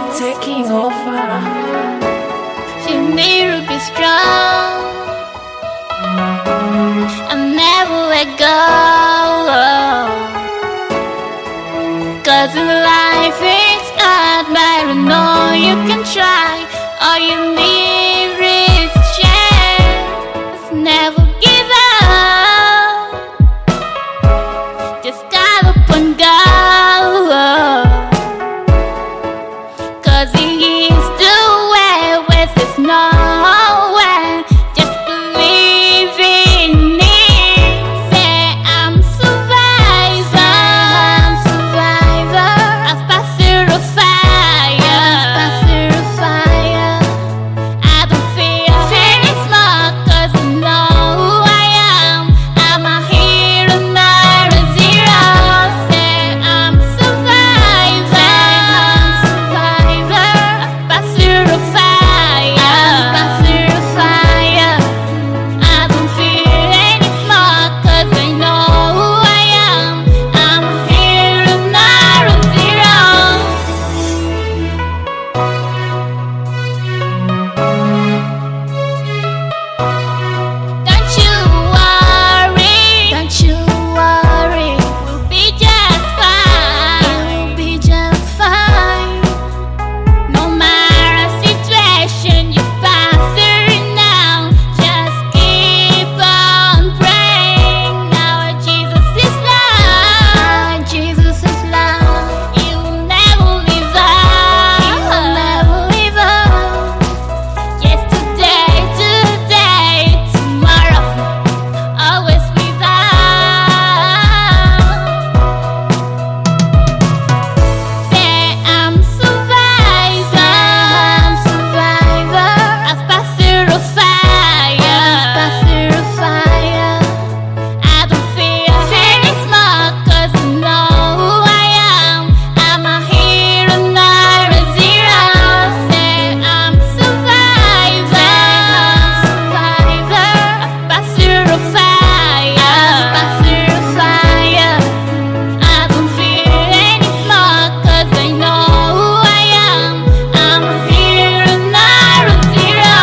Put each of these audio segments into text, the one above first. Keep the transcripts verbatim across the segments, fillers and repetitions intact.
taking over. You need to be strong and never let go. Cause in life it's hard, but I know you can try. All you need is a chance. Never give up. Just get up and go. Cause he is the way where there's no way. Just believe in it. Say I'm survivor, I'm survivor. I've passed through the fire, I've passed through the fire. I don't fear anymore, cause I know who I am. I'm a hero, not a zero. Say I'm survivor, I'm survivor. I've passed through the fire, I've passed through the fire. I don't fear anymore, cause I know who I am. I'm a hero, not a zero. Don't you worry, don't you worry. We'll be just fine, we'll be just fine. No matter situation you pass through now, just keep on praying. Our Jesus is love, Jesus is love. He will never leave us, He will never leave us. Yesterday, today, tomorrow, always with us. Say I'm survivor, I'm survivor. I've passed through the fire, I've passed through the fire. I don't fear anymore, cause I know who I am. I'm a hero, not a zero. Say I'm survivor, I'm survivor. I've passed through the fire, I've passed through the fire. I don't fear anymore, cause I know who I am. I'm a hero, not a zero.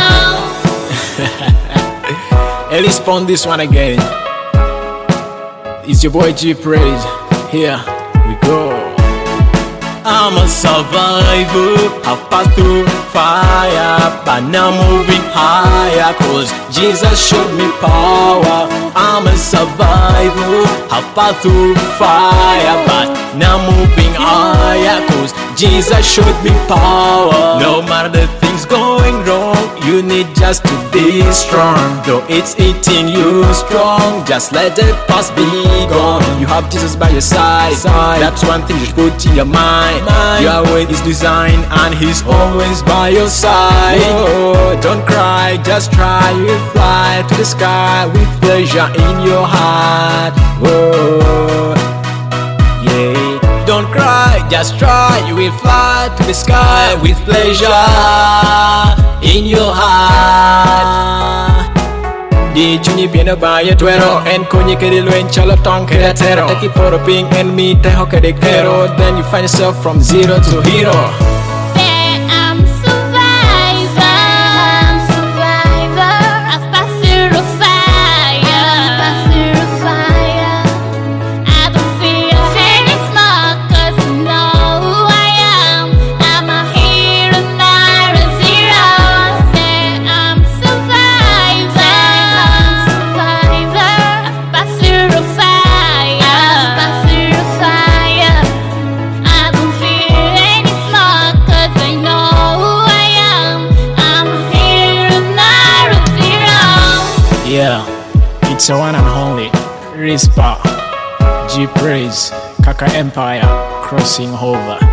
At least on this one again. It's your boy G Praise. Here we go. I'm a survivor. I've passed through fire, but now moving higher, cause Jesus showed me power. I'm a survivor. I've passed through fire, but now moving higher, cause Jesus showed me power. No matter the things going wrong, you need just to be strong. Though it's eating you strong, just let the past be gone. You have Jesus by your side, that's one thing you should put in your mind. Your way is designed and He's always by your side. Oh, don't cry, just try. You will fly to the sky with pleasure in your heart. Oh, yeah. Don't cry, just try. You will fly to the sky with pleasure in your heart. Di chunyi pieno baya tuero en kunyi kedilo en chalo tong kedatero. Taki poro ping en mi teho kedekero. Then you find yourself from zero to hero. Say I'm survivor, I'm survivor. I've passed through the fire, I've passed through the fire. I don't fear anymore, cause I know who I am. I'm a hero, not a zero. Say I'm survivor, I'm survivor. I've passed through the fire, I've passed through the fire. I don't fear anymore, cause I know who I am. I'm a hero, not a zero. Yeah, it's a one and only Rispa G Praise Kaka Empire crossing over.